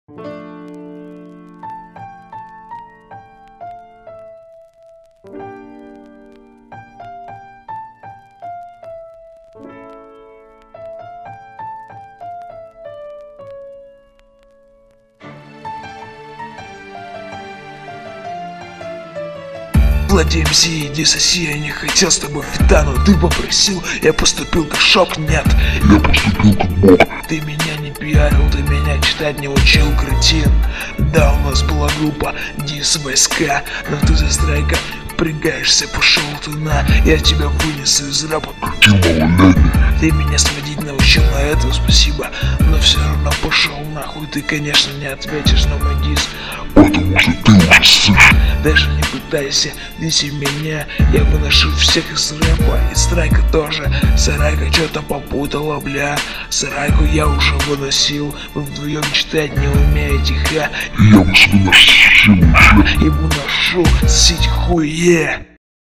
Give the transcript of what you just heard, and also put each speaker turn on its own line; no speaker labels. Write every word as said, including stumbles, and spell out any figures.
Влади МС, иди соси, я не хотел с тобой фита, но ты попросил, я поступил как шок, нет.
Я поступил как бог.
Ты меня не пиарил, ты меня читать не учил, кретин. Да, у нас была группа Дис войска, но ты за страйка впрягаешься, пошел ты на. Я тебя вынесу из рэпа.
Кретин малолетний.
Ты меня сводить научил, на это спасибо, но все равно пошел нахуй. Ты, конечно, не ответишь на мой дис,
потому что ты уже ссышь.
Даже не пытайся, дети меня, я выношу всех из рэпа, и страйка тоже. Сарайка что-то попутала, бля. Сарайку я уже выносил, вы вдвоем читать не умеете, ха.
И я вас выношу уже.
И выношу, сить хуе.